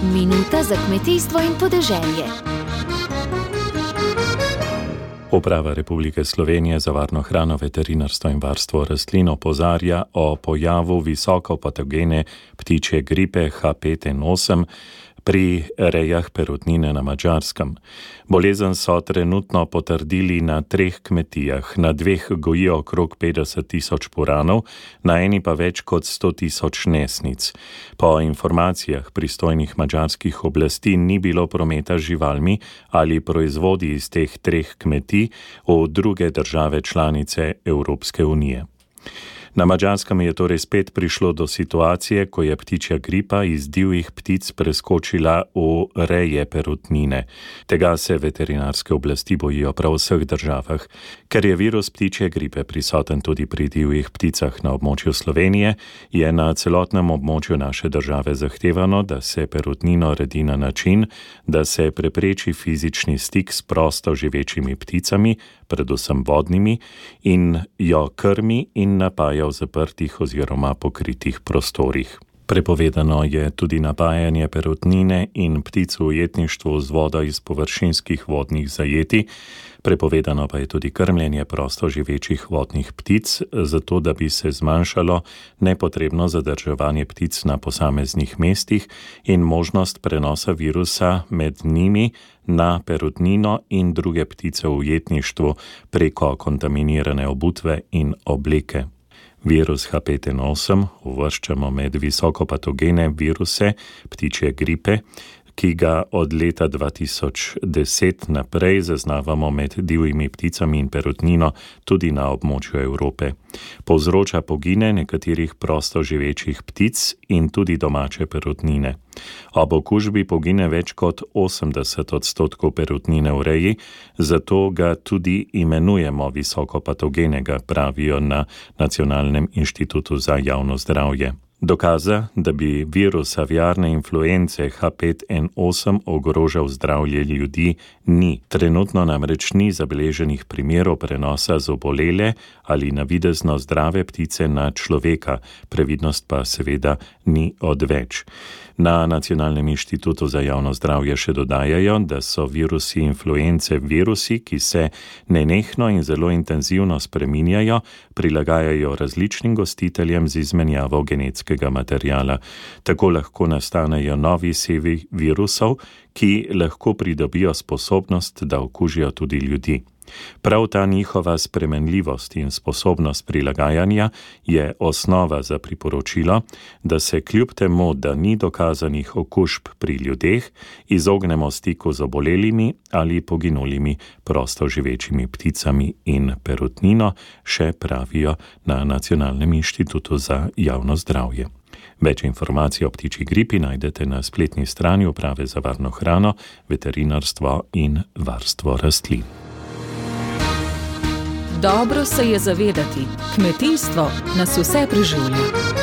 Minuta za kmetijstvo in podeželje. Uprava Republike Slovenije za varno hrano, veterinarstvo in varstvo rastlin opozarja o pojavu visokopatogene ptičje gripe H5N8 pri rejah perutnine na Madžarskem. Bolezen so trenutno potrdili na 3 kmetijah, na 2 gojijo okrog 50,000 puranov, na eni pa več kot 100,000 nesnic. Po informacijah pristojnih madžarskih oblasti ni bilo prometa z živalmi ali proizvodi iz teh 3 kmetij v druge države članice Evropske unije. Na Madžarskem je torej spet prišlo do situacije, ko je ptičja gripa iz divjih ptic preskočila v reje perutnine. Tega se veterinarske oblasti bojijo prav v vseh državah. Ker je virus ptičje gripe prisoten tudi pri divjih pticah na območju Slovenije, je na celotnem območju naše države zahtevano, da se perutnino redi na način, da se prepreči fizični stik s prosto živečimi pticami, predvsem vodnimi, in jo krmi in napaja v zaprtih oziroma pokritih prostorih. Prepovedano je tudi napajanje perutnine in ptic v ujetništvu z vodo iz površinskih vodnih zajetij. Prepovedano pa je tudi krmljenje prosto živečih vodnih ptic, zato da bi se zmanjšalo nepotrebno zadrževanje ptic na posameznih mestih in možnost prenosa virusa med njimi na perutnino in druge ptice v ujetništvu preko kontaminirane obutve in obleke. Virus H5N8 uvrščamo med visokopatogene viruse ptičje gripe, ki ga od leta 2010 naprej zaznavamo med divjimi pticami in perutnino tudi na območju Evrope. Povzroča pogine nekaterih prosto živečih ptic in tudi domače perutnine. Ob okužbi pogine več kot 80% perutnine v reji, zato ga tudi imenujemo visokopatogenega, pravijo na Nacionalnem inštitutu za javno zdravje. Dokaza, da bi virus aviarne influence H5N8 ogrožal zdravje ljudi, ni. Trenutno namreč ni zabeleženih primerov prenosa z obolele ali navidezno zdrave ptice na človeka, previdnost pa seveda ni odveč. Na Nacionalnem inštitutu za javno zdravje še dodajajo, da so virusi influence virusi, ki se nenehno in zelo intenzivno spreminjajo, prilagajajo različnim gostiteljem z izmenjavo genetskega materiala. Tako lahko nastanejo novi sevi virusov, ki lahko pridobijo sposobnost, da okužijo tudi ljudi. Prav ta njihova spremenljivost in sposobnost prilagajanja je osnova za priporočilo, da se kljub temu, da ni dokazanih okužb pri ljudeh, izognemo stiku z obolelimi ali poginulimi prosto živečimi pticami in perutnino, še pravijo na Nacionalnem inštitutu za javno zdravje. Več informacij o ptičji gripi najdete na spletni strani Uprave za varno hrano, veterinarstvo in varstvo rastlin. Dobro se je zavedati, kmetijstvo nas vse preživlja.